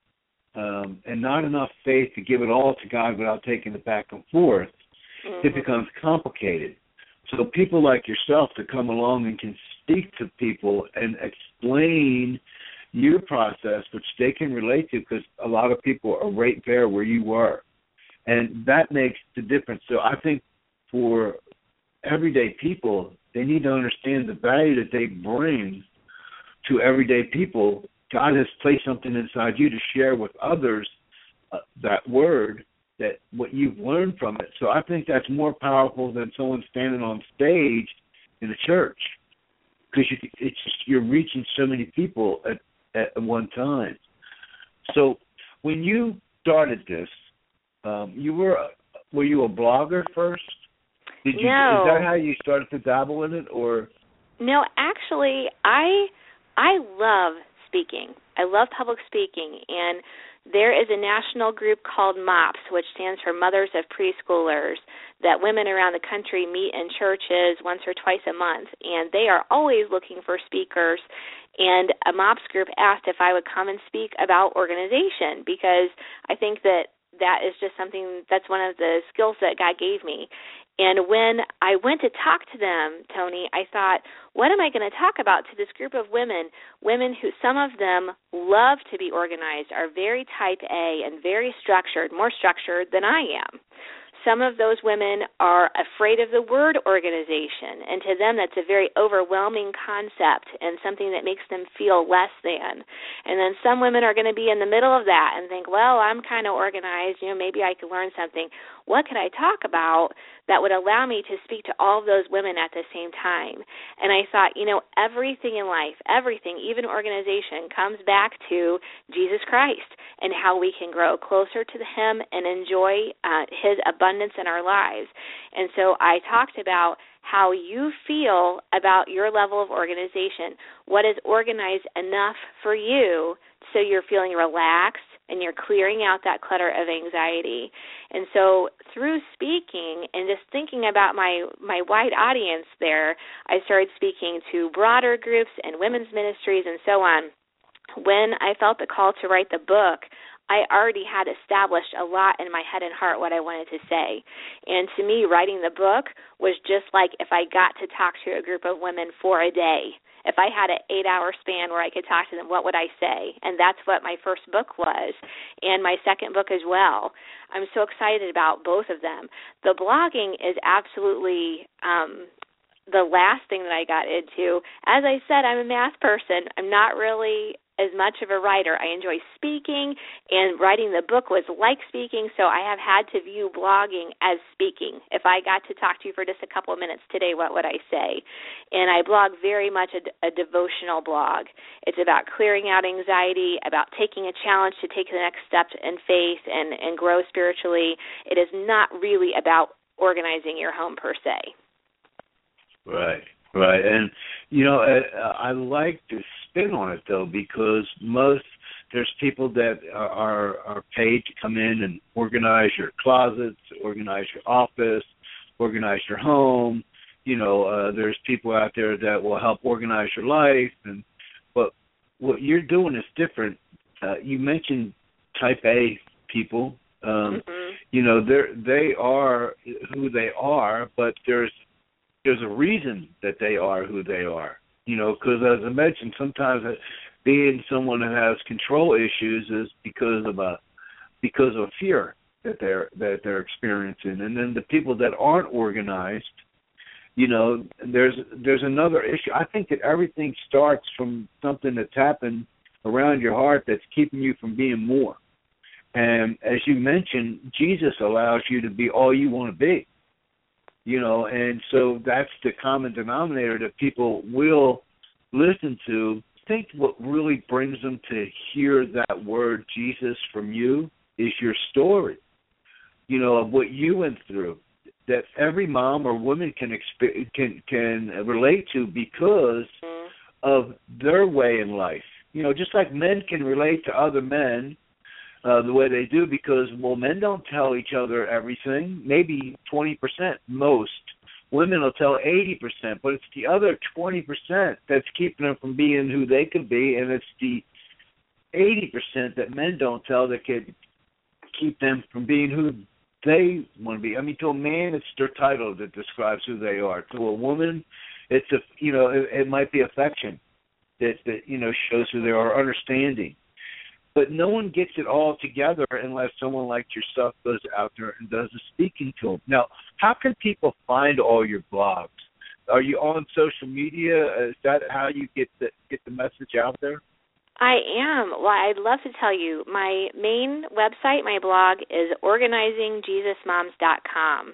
[SPEAKER 2] Um, and not enough faith to give it all to God without taking it back and forth, mm-hmm. it becomes complicated. So people like yourself that come along and can speak to people and explain your process, which they can relate to, because a lot of people are right there where you were. And that makes the difference. So I think for everyday people, they need to understand the value that they bring to everyday people. God has placed something inside you to share with others, uh, that word, that what you've learned from it. So I think that's more powerful than someone standing on stage in a church, because you, it's just, you're reaching so many people at, at one time. So when you started this, um, you were were you a blogger first? Did you?
[SPEAKER 5] No.
[SPEAKER 2] Is that how you started to dabble in it, or?
[SPEAKER 5] No, actually, I I love speaking. I love public speaking, and there is a national group called MOPS, which stands for Mothers of Preschoolers, that women around the country meet in churches once or twice a month, and they are always looking for speakers. And a MOPS group asked if I would come and speak about organization, because I think that that is just something, that's one of the skills that God gave me. And when I went to talk to them, Tony, I thought, what am I going to talk about to this group of women, women who some of them love to be organized, are very type A and very structured, more structured than I am. Some of those women are afraid of the word organization, and to them that's a very overwhelming concept and something that makes them feel less than. And then some women are going to be in the middle of that and think, well, I'm kind of organized, you know, maybe I could learn something. What could I talk about that would allow me to speak to all of those women at the same time? And I thought, you know, everything in life, everything, even organization, comes back to Jesus Christ and how we can grow closer to Him and enjoy uh, His abundance in our lives. And so I talked about how you feel about your level of organization. What is organized enough for you so you're feeling relaxed and you're clearing out that clutter of anxiety? And so through speaking and just thinking about my, my wide audience there, I started speaking to broader groups and women's ministries and so on. When I felt the call to write the book, I already had established a lot in my head and heart what I wanted to say. And to me, writing the book was just like if I got to talk to a group of women for a day. If I had an eight-hour span where I could talk to them, what would I say? And that's what my first book was, and my second book as well. I'm so excited about both of them. The blogging is absolutely um, the last thing that I got into. As I said, I'm a math person. I'm not really as much of a writer. I enjoy speaking, and writing the book was like speaking, so I have had to view blogging as speaking. If I got to talk to you for just a couple of minutes today, what would I say? And I blog very much a, a devotional blog. It's about clearing out anxiety, about taking a challenge to take the next step in faith and, and grow spiritually. It is not really about organizing your home per se.
[SPEAKER 2] Right. Right, and, you know, I, I like to spin on it, though, because most, there's people that are, are paid to come in and organize your closets, organize your office, organize your home. You know, uh, there's people out there that will help organize your life, and but what you're doing is different. Uh, you mentioned type A people. Um, mm-hmm. You know, they're, they are who they are, but there's There's a reason that they are who they are, you know, because as I mentioned, sometimes being someone who has control issues is because of a because of fear that they're that they're experiencing, and then the people that aren't organized, you know, there's there's another issue. I think that everything starts from something that's happened around your heart that's keeping you from being more. And as you mentioned, Jesus allows you to be all you want to be. You know, and so that's the common denominator that people will listen to. I think what really brings them to hear that word Jesus from you is your story, you know, of what you went through, that every mom or woman can exp- can can relate to because of their way in life. You know, just like men can relate to other men Uh, the way they do, because, well, men don't tell each other everything, maybe twenty percent most. Women will tell eighty percent, but it's the other twenty percent that's keeping them from being who they could be, and it's the eighty percent that men don't tell that could keep them from being who they want to be. I mean, to a man, it's their title that describes who they are. To a woman, it's, a you know, it, it might be affection that, that, you know, shows who they are, understanding. But no one gets it all together unless someone like yourself goes out there and does the speaking to them. Now, how can people find all your blogs? Are you on social media? Is that how you get the, get the message out there?
[SPEAKER 5] I am. Well, I'd love to tell you. My main website, my blog, is organizing jesus moms dot com.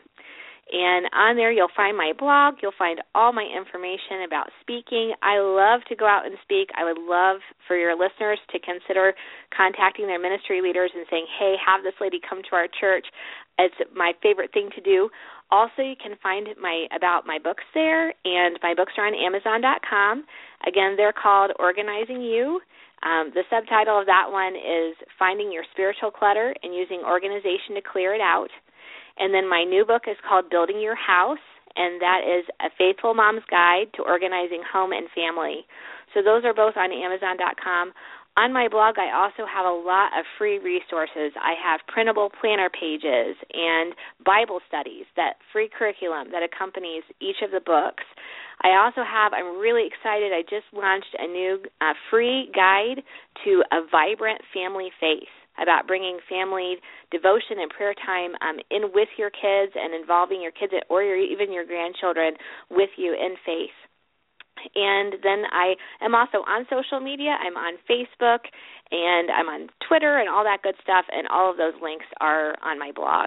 [SPEAKER 5] And on there, you'll find my blog. You'll find all my information about speaking. I love to go out and speak. I would love for your listeners to consider contacting their ministry leaders and saying, hey, have this lady come to our church. It's my favorite thing to do. Also, you can find my about my books there, and my books are on amazon dot com. Again, they're called Organizing You. Um, the subtitle of that one is Finding Your Spiritual Clutter and Using Organization to Clear It Out. And then my new book is called Building Your House, and that is a faithful mom's guide to organizing home and family. So those are both on amazon dot com. On my blog, I also have a lot of free resources. I have printable planner pages and Bible studies, that free curriculum that accompanies each of the books. I also have, I'm really excited, I just launched a new uh, free guide to a vibrant family faith. about bringing family devotion and prayer time um, in with your kids and involving your kids or your, even your grandchildren with you in faith. And then I am also on social media. I'm on Facebook, and I'm on Twitter and all that good stuff, and all of those links are on my blog.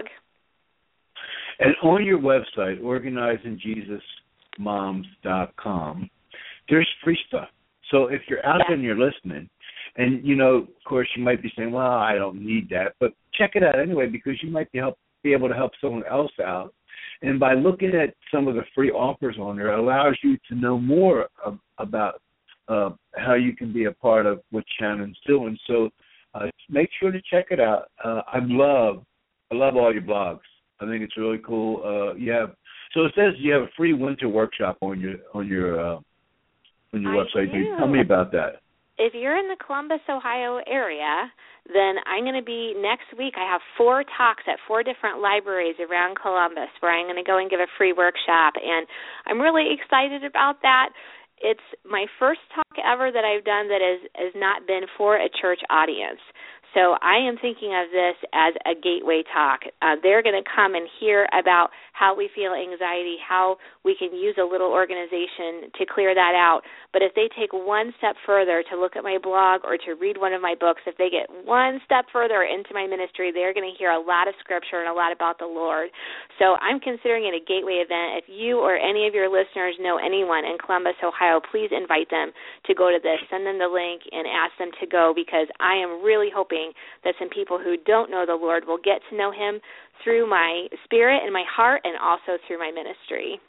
[SPEAKER 2] And on your website, organizing jesus moms dot com, there's free stuff. So if you're out
[SPEAKER 5] yeah.
[SPEAKER 2] there and you're listening, and, you know, of course, you might be saying, well, I don't need that, but check it out anyway, because you might be, help, be able to help someone else out. And by looking at some of the free offers on there, it allows you to know more of, about uh, how you can be a part of what Shannon's doing. So uh, make sure to check it out. Uh, I love, I love all your blogs. I think it's really cool. Uh, you have so it says you have a free winter workshop on your on your uh, on your
[SPEAKER 5] I
[SPEAKER 2] website.
[SPEAKER 5] do.
[SPEAKER 2] Tell me about that.
[SPEAKER 5] If you're in the Columbus, Ohio area, then I'm going to be next week. I have four talks at four different libraries around Columbus where I'm going to go and give a free workshop, and I'm really excited about that. It's my first talk ever that I've done that has, has not been for a church audience. So I am thinking of this as a gateway talk. Uh, they're going to come and hear about how we feel anxiety, how we can use a little organization to clear that out. But if they take one step further to look at my blog or to read one of my books, if they get one step further into my ministry, they're going to hear a lot of scripture and a lot about the Lord. So I'm considering it a gateway event. If you or any of your listeners know anyone in Columbus, Ohio, please invite them to go to this. Send them the link and ask them to go, because I am really hoping that some people who don't know the Lord will get to know him through my spirit and my heart, and also through my ministry.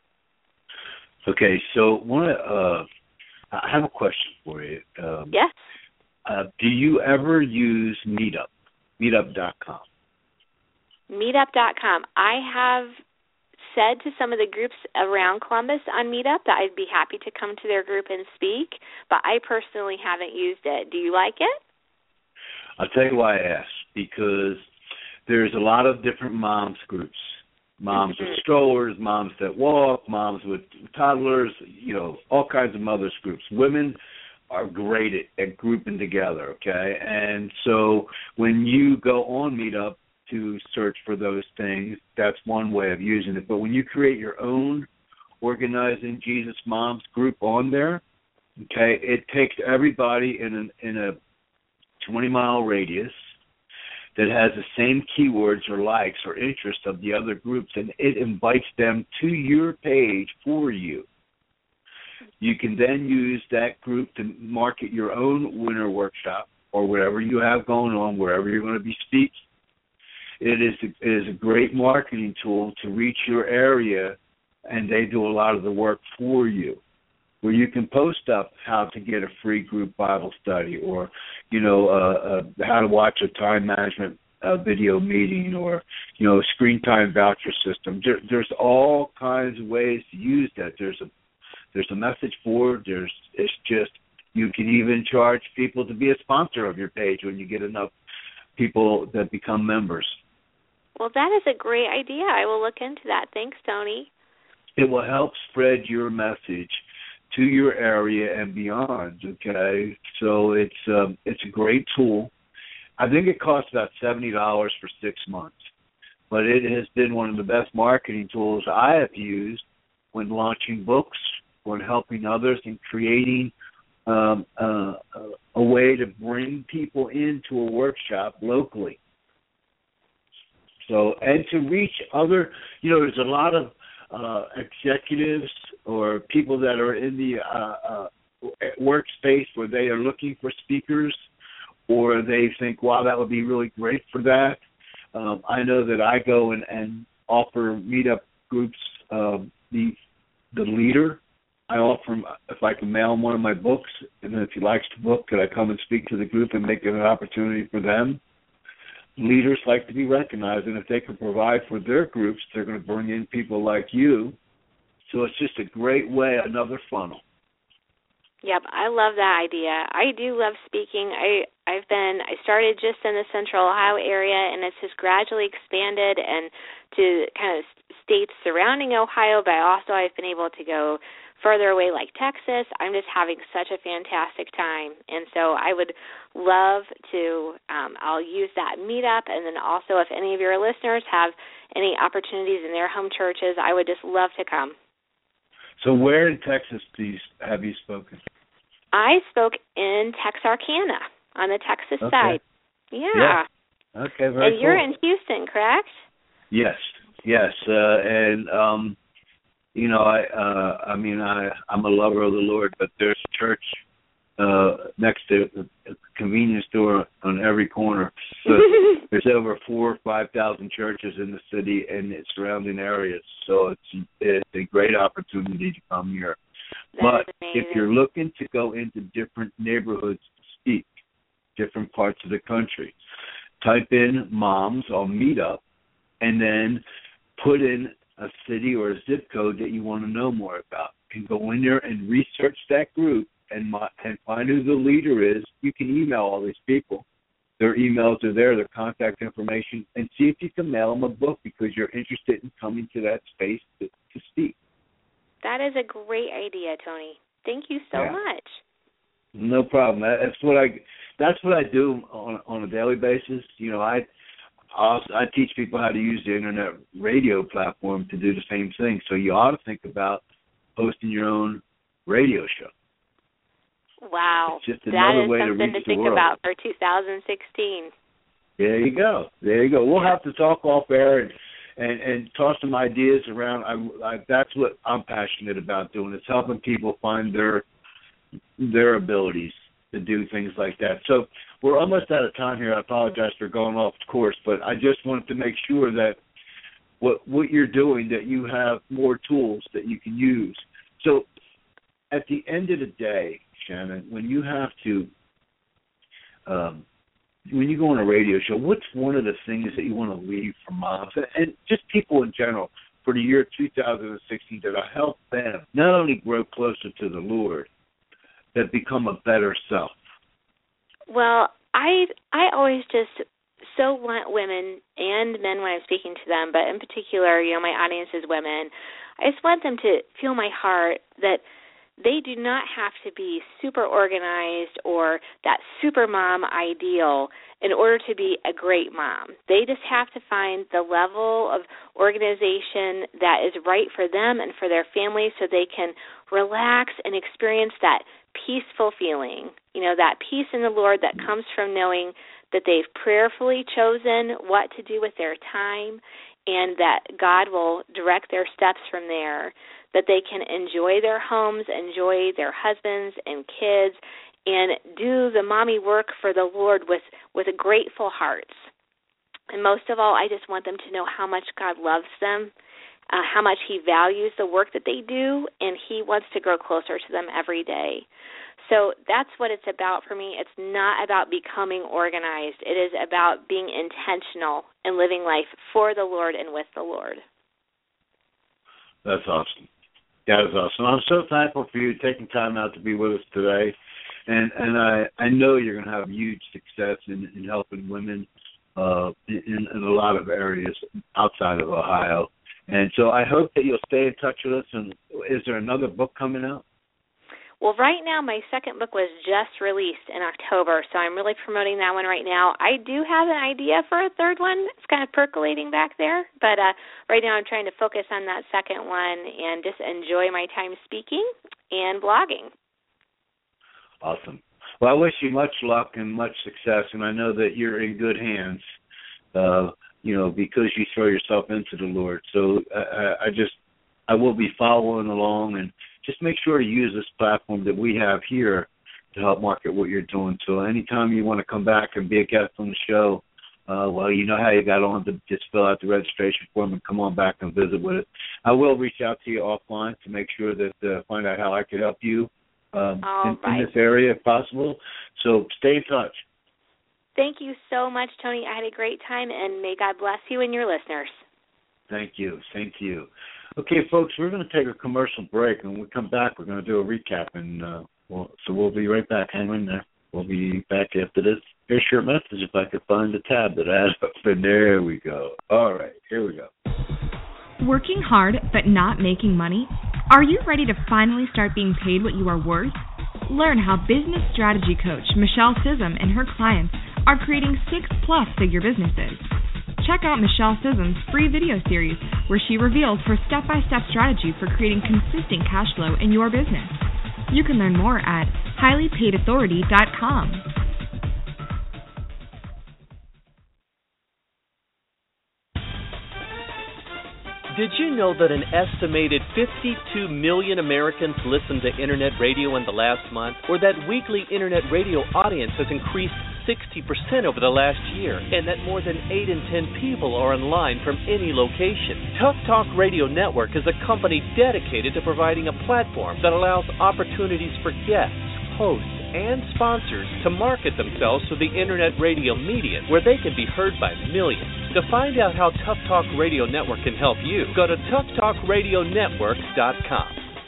[SPEAKER 2] Okay, so one, uh, I have a question for you. Um,
[SPEAKER 5] yes.
[SPEAKER 2] Uh, do you ever use Meetup, meetup dot com?
[SPEAKER 5] meetup dot com. I have said to some of the groups around Columbus on Meetup that I'd be happy to come to their group and speak, but I personally haven't used it. Do you like it?
[SPEAKER 2] I'll tell you why I asked, because there's a lot of different moms groups. Moms
[SPEAKER 5] mm-hmm.
[SPEAKER 2] with strollers, moms that walk, moms with toddlers, you know, all kinds of mothers groups. Women are great at, at grouping together, okay? And so when you go on Meetup to search for those things, that's one way of using it. But when you create your own Organizing Jesus Moms group on there, okay, it takes everybody in an, in a twenty-mile radius that has the same keywords or likes or interests of the other groups, and it invites them to your page for you. You can then use that group to market your own winter workshop or whatever you have going on, wherever you're going to be speaking. It is, a, it is a great marketing tool to reach your area, and they do a lot of the work for you, where you can post up how to get a free group Bible study, or, you know, uh, uh, how to watch a time management uh, video meeting, or, you know, screen time voucher system. There, there's all kinds of ways to use that. There's a there's a message board. There's it's just you can even charge people to be a sponsor of your page when you get enough people that become members.
[SPEAKER 5] Well, that is a great idea. I will look into that. Thanks, Tony.
[SPEAKER 2] It will help spread your message to your area and beyond, okay? So it's um, it's a great tool. I think it costs about seventy dollars for six months, but it has been one of the best marketing tools I have used when launching books, when helping others, and creating um, uh, a way to bring people into a workshop locally. So, and to reach other, you know, there's a lot of uh, executives or people that are in the uh, uh, workspace where they are looking for speakers, or they think, wow, that would be really great for that. Um, I know that I go and, and offer meetup groups um, the the leader. I offer him, if I can mail him one of my books, and then if he likes the book, could I come and speak to the group and make it an opportunity for them? Leaders like to be recognized, and if they can provide for their groups, they're going to bring in people like you. So it's just a great way, another funnel.
[SPEAKER 5] Yep, I love that idea. I do love speaking. I, I've been, I started just in the Central Ohio area, and it's just gradually expanded and to kind of states surrounding Ohio, but also I've been able to go further away like Texas, I'm just having such a fantastic time. And so I would love to, um, I'll use that meetup, and then also if any of your listeners have any opportunities in their home churches, I would just love to come.
[SPEAKER 2] So where in Texas do you, have you spoken?
[SPEAKER 5] I spoke in Texarkana on the Texas
[SPEAKER 2] okay.
[SPEAKER 5] side. Yeah.
[SPEAKER 2] yeah. Okay, very
[SPEAKER 5] And
[SPEAKER 2] cool.
[SPEAKER 5] you're in Houston, correct?
[SPEAKER 2] Yes, yes. Uh, and, um, you know, I uh, I mean, I, I'm a lover of the Lord, but there's a church uh, next to a convenience store on every corner. So there's over four or five thousand churches in the city and its surrounding areas. So it's it's a great opportunity to come here.
[SPEAKER 5] That
[SPEAKER 2] but if you're looking to go into different neighborhoods to speak, different parts of the country, type in moms on Meetup, and then put in a city or a zip code that you want to know more about. You can go in there and research that group and, my, and find who the leader is. You can email all these people. Their emails are there, their contact information, and see if you can mail them a book because you're interested in coming to that space to, to speak.
[SPEAKER 5] That is a great idea, Tony. Thank you so
[SPEAKER 2] yeah.
[SPEAKER 5] much.
[SPEAKER 2] No problem. That's what I that's what I do on on a daily basis. You know, I I teach people how to use the internet radio platform to do the same thing. So you ought to think about hosting your own radio show.
[SPEAKER 5] Wow.
[SPEAKER 2] It's just another
[SPEAKER 5] that is
[SPEAKER 2] way
[SPEAKER 5] something
[SPEAKER 2] to reach
[SPEAKER 5] to think
[SPEAKER 2] the world.
[SPEAKER 5] about for two thousand sixteen.
[SPEAKER 2] There you go. There you go. We'll have to talk off air and and, and toss some ideas around. I, I, that's what I'm passionate about doing. It's helping people find their their abilities to do things like that. So we're almost out of time here. I apologize for going off course, but I just wanted to make sure that what what you're doing, that you have more tools that you can use. So at the end of the day, Shannon, when you have to, um, when you go on a radio show, what's one of the things that you want to leave for moms and, and just people in general for the year two thousand sixteen that will help them not only grow closer to the Lord, but become a better self?
[SPEAKER 5] Well, I I always just so want women and men when I'm speaking to them, but in particular, you know, my audience is women. I just want them to feel my heart that they do not have to be super organized or that super mom ideal in order to be a great mom. They just have to find the level of organization that is right for them and for their family so they can relax and experience that peaceful feeling, you know, that peace in the Lord that comes from knowing that they've prayerfully chosen what to do with their time and that God will direct their steps from there, that they can enjoy their homes, enjoy their husbands and kids, and do the mommy work for the Lord with, with grateful hearts. And most of all, I just want them to know how much God loves them, uh, how much He values the work that they do, and He wants to grow closer to them every day. So that's what it's about for me. It's not about becoming organized. It is about being intentional and living life for the Lord and with the Lord.
[SPEAKER 2] That's awesome. That is awesome. I'm so thankful for you taking time out to be with us today. And and I, I know you're going to have huge success in, in helping women uh, in, in a lot of areas outside of Ohio. And so I hope that you'll stay in touch with us. And is there another book coming out?
[SPEAKER 5] Well, right now my second book was just released in October, so I'm really promoting that one right now. I do have an idea for a third one. It's kind of percolating back there, but uh, right now I'm trying to focus on that second one and just enjoy my time speaking and blogging.
[SPEAKER 2] Awesome. Well, I wish you much luck and much success, and I know that you're in good hands, uh, you know, because you throw yourself into the Lord. So I, I just, I will be following along, and just make sure to use this platform that we have here to help market what you're doing. So anytime you want to come back and be a guest on the show, uh, well, you know how you got on to just fill out the registration form and come on back and visit with us. I will reach out to you offline to make sure that, uh, find out how I could help you um, in,
[SPEAKER 5] right.
[SPEAKER 2] in this area if possible. So stay in touch.
[SPEAKER 5] Thank you so much, Tony. I had a great time, and may God bless you and your listeners.
[SPEAKER 2] Thank you. Same to you. Okay, folks, we're going to take a commercial break, and when we come back, we're going to do a recap, and uh, we'll, so we'll be right back. Hang in there. We'll be back after this. Here's your message if I could find the tab that I had up, and there we go. All right, here we go.
[SPEAKER 6] Working hard but not making money? Are you ready to finally start being paid what you are worth? Learn how business strategy coach Michelle Sissom and her clients are creating six-plus figure businesses. Check out Michelle Sissom's free video series where she reveals her step-by-step strategy for creating consistent cash flow in your business. You can learn more at highly paid authority dot com.
[SPEAKER 3] Did you know that an estimated fifty-two million Americans listened to Internet radio in the last month, or that weekly Internet radio audience has increased sixty percent over the last year, and that more than eight in ten people are online from any location? Tough Talk Radio Network is a company dedicated to providing a platform that allows opportunities for guests, hosts, and sponsors to market themselves to the Internet radio medium, where they can be heard by millions. To find out how Tough Talk Radio Network can help you, go to tough talk radio network dot com.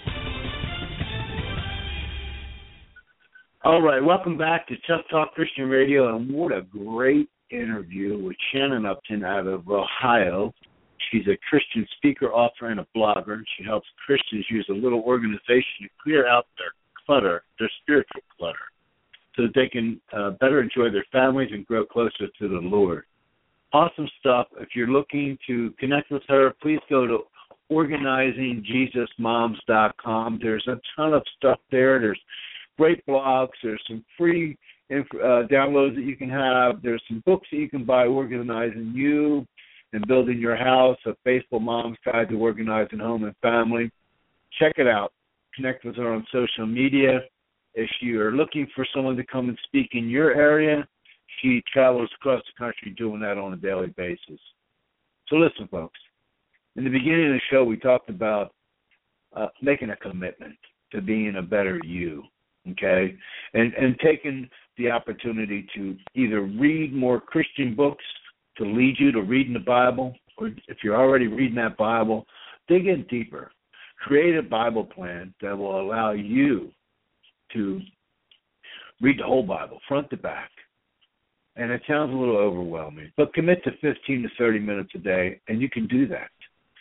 [SPEAKER 2] All right, welcome back to Tough Talk Christian Radio, and what a great interview with Shannon Upton out of Ohio. She's a Christian speaker, author, and a blogger. She helps Christians use a little organization to clear out their clutter, their spiritual clutter, so that they can uh, better enjoy their families and grow closer to the Lord. Awesome stuff. If you're looking to connect with her, please go to organizing jesus moms dot com. There's a ton of stuff there. There's great blogs. There's some free inf- uh, downloads that you can have. There's some books that you can buy, Organizing You and Building Your House, a Faithful Mom's Guide to Organizing Home and Family. Check it out. Connect with her on social media. If you are looking for someone to come and speak in your area, she travels across the country doing that on a daily basis. So listen, folks. In the beginning of the show, we talked about uh, making a commitment to being a better you, okay, and and taking the opportunity to either read more Christian books to lead you to reading the Bible, or if you're already reading that Bible, dig in deeper. Create a Bible plan that will allow you to read the whole Bible, front to back. And it sounds a little overwhelming, but commit to fifteen to thirty minutes a day, and you can do that.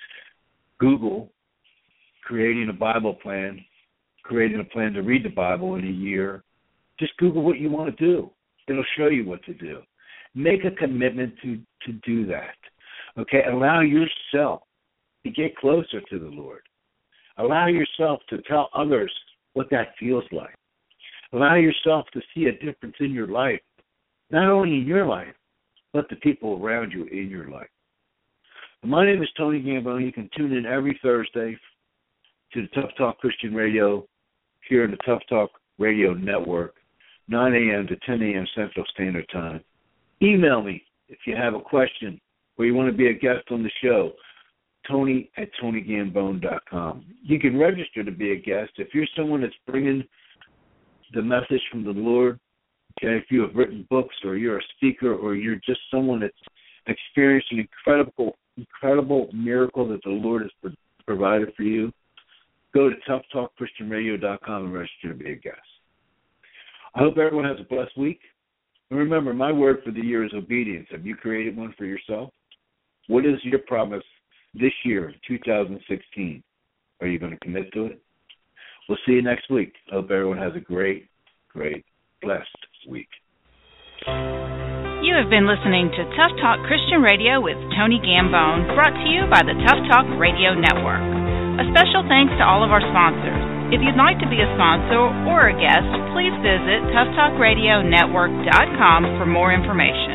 [SPEAKER 2] Google creating a Bible plan, creating a plan to read the Bible in a year. Just Google what you want to do. It'll show you what to do. Make a commitment to, to do that. Okay? Allow yourself to get closer to the Lord. Allow yourself to tell others what that feels like. Allow yourself to see a difference in your life. Not only in your life, but the people around you in your life. My name is Tony Gambone. You can tune in every Thursday to the Tough Talk Christian Radio here in the Tough Talk Radio Network, nine a.m. to ten a.m. Central Standard Time. Email me if you have a question or you want to be a guest on the show, Tony at tony gambone dot com. You can register to be a guest. If you're someone that's bringing the message from the Lord, okay, if you have written books or you're a speaker or you're just someone that's experienced an incredible, incredible miracle that the Lord has pro- provided for you, go to tough talk christian radio dot com and register to be a guest. I hope everyone has a blessed week. And remember, my word for the year is obedience. Have you created one for yourself? What is your promise this year, two thousand sixteen? Are you going to commit to it? We'll see you next week. I hope everyone has a great, great, blessed week.
[SPEAKER 1] You have been listening to Tough Talk Christian Radio with Tony Gambone, brought to you by the Tough Talk Radio Network. A special thanks to all of our sponsors. If you'd like to be a sponsor or a guest, please visit tough talk radio network dot com for more information.